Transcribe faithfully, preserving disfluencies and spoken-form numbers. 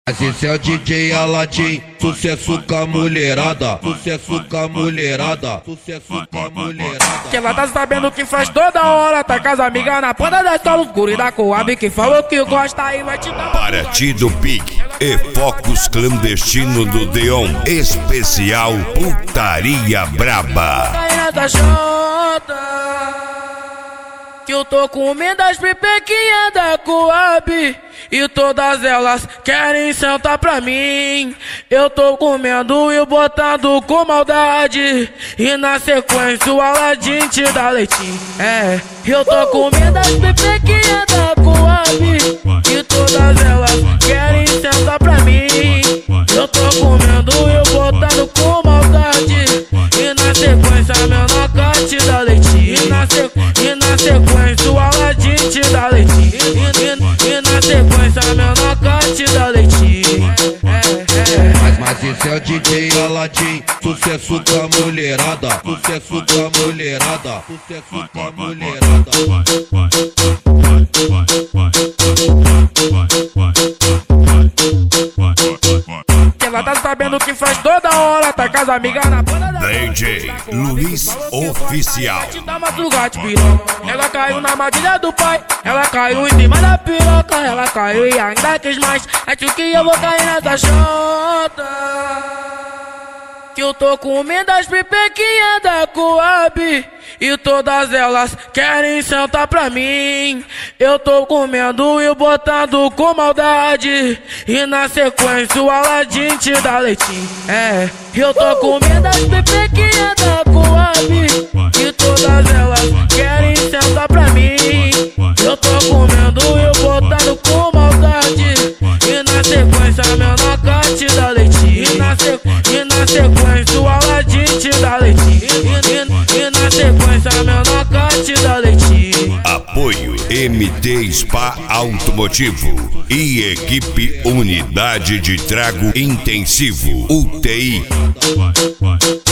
Mas esse é o D J Aladim, sucesso com a mulherada, sucesso com a mulherada, sucesso com a mulherada. Que ela tá sabendo que faz toda hora, tá com as amigas na ponta da escola, guri da Coab que falou que gosta aí vai te dar. Partido Pique e focos clandestino do Deon, especial Putaria Braba. Aí nessa chota que eu tô comendo as pipequinhas da Coab e todas elas querem sentar pra mim. Eu tô comendo e botando com maldade e na sequência o Aladim te dá leitinho. É, eu tô comendo as pipequinhas da Coab e todas elas querem sentar pra mim. Eu tô comendo e botando com maldade e na sequência meu noca te dá leitinho. E na, sequ... e na sequência o Aladim te dá leitinho. E, e, e na sequência meu noca te dá leitinho. É, é. Mas, mas esse é o D J Aladim, sucesso com a mulherada, sucesso com a mulherada, sucesso com a mulherada. Ela tá sabendo que faz toda hora, tá com as amigas na ponta da D J Luiz Oficial. da madrugada, piroca. Ela caiu na armadilha do pai, ela caiu em cima da piroca, ela caiu e ainda quis mais. Acho que eu vou cair nessa chota que eu tô comendo as pipequinhas da Coab e todas elas querem sentar pra mim. Eu tô comendo e botando com maldade e na sequência o Aladim te dá leitinho. É, eu tô comendo as pipequinhas da Coab e todas elas querem sentar pra mim. Eu tô comendo e botando com maldade e na sequência meu noca te dá leitinho. E na, sequ... e na sequência o Aladim te dá leitinho. E, e, e na sequência meu noca te dá leitinho. Apoio M T Spa Automotivo e equipe Unidade de Trago Intensivo U T I.